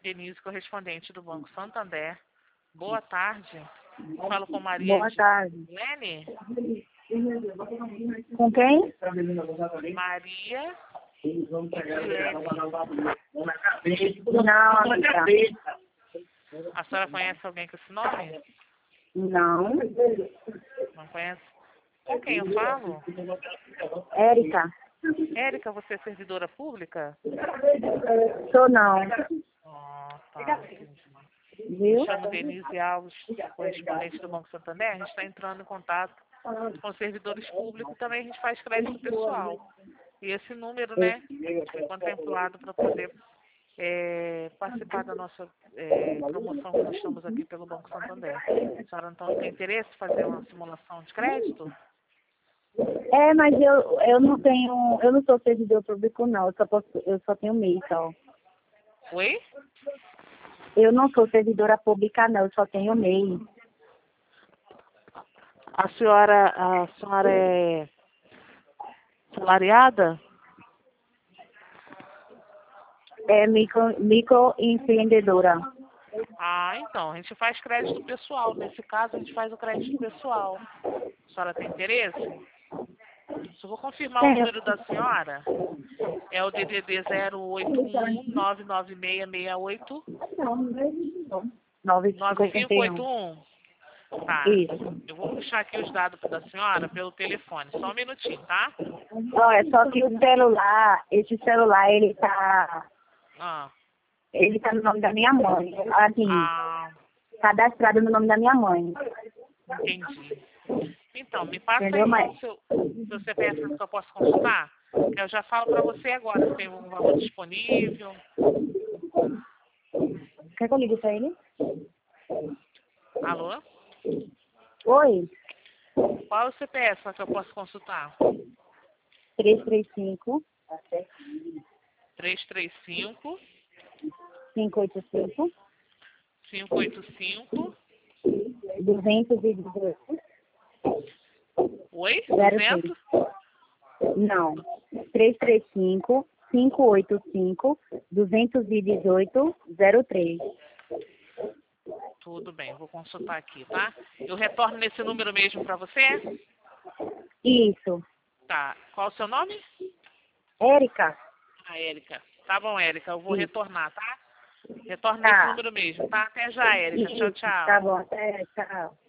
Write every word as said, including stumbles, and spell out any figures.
Denise, correspondente do Banco Santander. Boa tarde. Eu falo com Maria Boa tarde. Lene. Com quem? Maria Não, amiga. A senhora conhece alguém com esse nome? Não. Não conhece? Com quem eu falo? Érica. Érica, você é servidora pública? Sou não. Ah, tá. Viu? Me chamo Denise Alves, correspondente do Banco Santander. A gente está entrando em contato com servidores públicos e também a gente faz crédito pessoal. E esse número, né, foi contemplado para poder é, participar da nossa é, promoção que nós estamos aqui pelo Banco Santander. A senhora então tem interesse em fazer uma simulação de crédito? É, mas eu, eu não tenho, eu não sou servidor público não, eu só, posso, eu só tenho MEI só. Oi? Eu não sou servidora pública não, eu só tenho MEI. A senhora, a senhora é salariada? É micro, microempreendedora. Ah, então, a gente faz crédito pessoal. Nesse caso, a gente faz o crédito pessoal. A senhora tem interesse? Só vou confirmar o número da senhora. É o D D D zero oito um nove nove seis seis oito nove nove cinco cinco oito um. um. Tá. Isso. Eu vou puxar aqui os dados da senhora pelo telefone. Só um minutinho, tá? Olha, só que o celular, esse celular, ele tá, Ah, ele tá no nome da minha mãe. Assim, ah cadastrado no nome da minha mãe. entendi. Então, me passa aí Entendeu, então mãe? o seu, seu C P F que eu posso consultar. Eu já falo para você agora se tem um valor disponível. Quer que eu ligue pra ele? Alô? Oi, Qual é o C P F que eu posso consultar? três três cinco, três três cinco, cinco oito cinco, cinco oito cinco. duzentos e dezoito, Oi? zero duzentos? seis. Não, três três cinco, cinco oito cinco, duzentos e dezoito, zero três. Tudo bem, vou consultar aqui, tá? Eu retorno nesse número mesmo para você? Isso. Tá. Qual o seu nome? Érica? Ah, Érica. Tá bom, Érica, eu vou Isso. retornar, tá? Retorno Tá. nesse número mesmo, tá? Até já, Érica. Tchau, Isso. Tá tchau. bom, até, tchau.